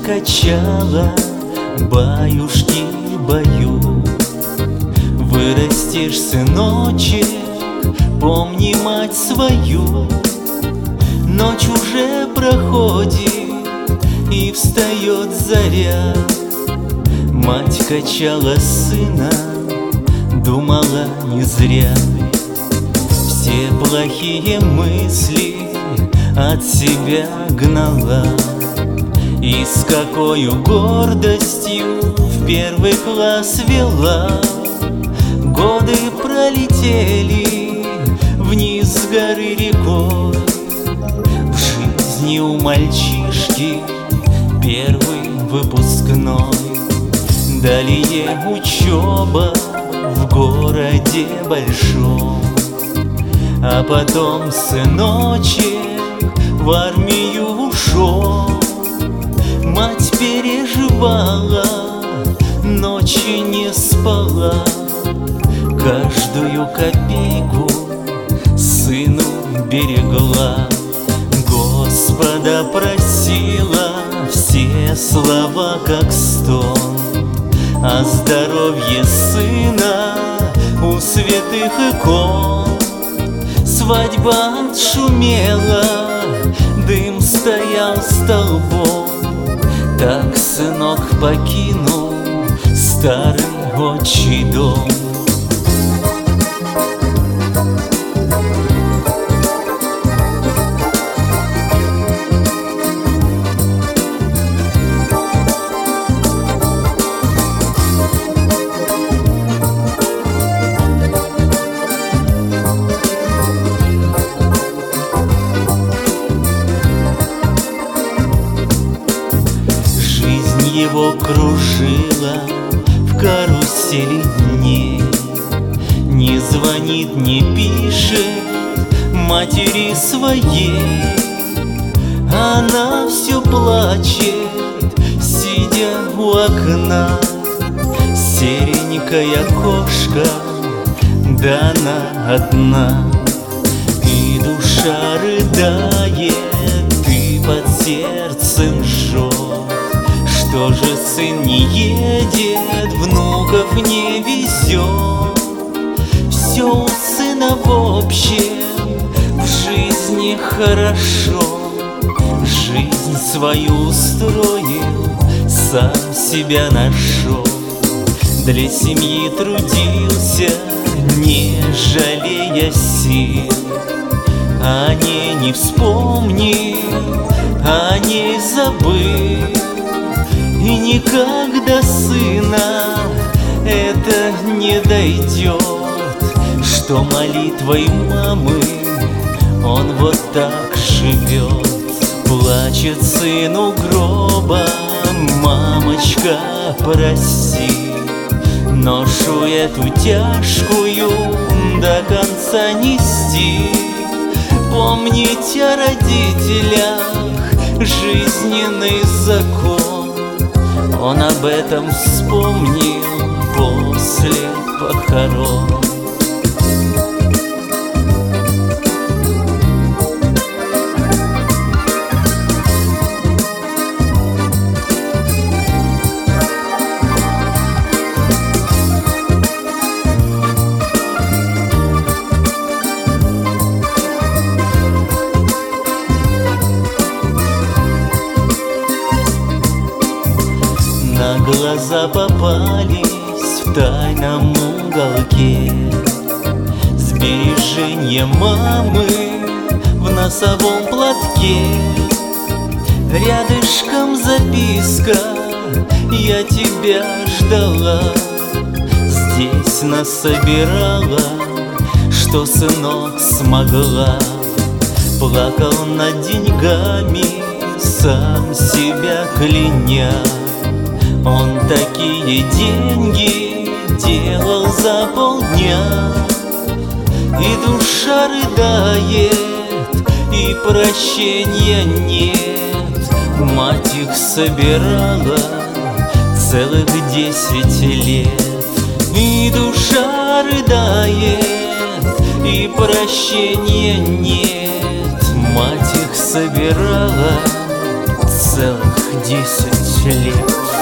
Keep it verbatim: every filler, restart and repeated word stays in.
качала, баюшки, баю. Вырастешь, сыночек, помни мать свою. Ночь уже проходит, и встает заря. Мать качала сына, думала не зря. Все плохие мысли от себя гнала, и с какою гордостью в первый класс вела. Годы пролетели вниз с горы рекой. В жизни у мальчишки первый выпускной. Далее учеба в городе большом. А потом сыночек в армию ушел. Мать переживала, ночи не спала. Каждую копейку сыну берегла. Господа просила все слова как стон. О здоровье сына у святых икон. Свадьба отшумела, дым стоял столбом. Так сынок покинул старый отчий дом. Его кружила в карусели дней. Не звонит, не пишет матери своей. Она все плачет, сидя у окна. Серенькая кошка, да она одна. И душа рыдает, и под сердцем жжет. Что же сын не едет, внуков не везет? Все у сына в общем в жизни хорошо. Жизнь свою устроил, сам себя нашел. Для семьи трудился, не жалея сил. О ней не вспомнил, о ней забыл. И никогда сына это не дойдет, что молитвой мамы он вот так живет. Плачет сын у гроба, мамочка, прости. Ношу эту тяжкую до конца нести. Помнить о родителях жизненный закон. Он об этом вспомнил после похорон. На глаза попались в тайном уголке сбережения мамы в носовом платке. Рядышком записка: я тебя ждала. Здесь насобирала, что сынок смогла. Плакал над деньгами, сам себя кляня. Он такие деньги делал за полдня. И душа рыдает, и прощения нет. Мать их собирала целых десять лет. И душа рыдает, и прощения нет. Мать их собирала целых десять лет.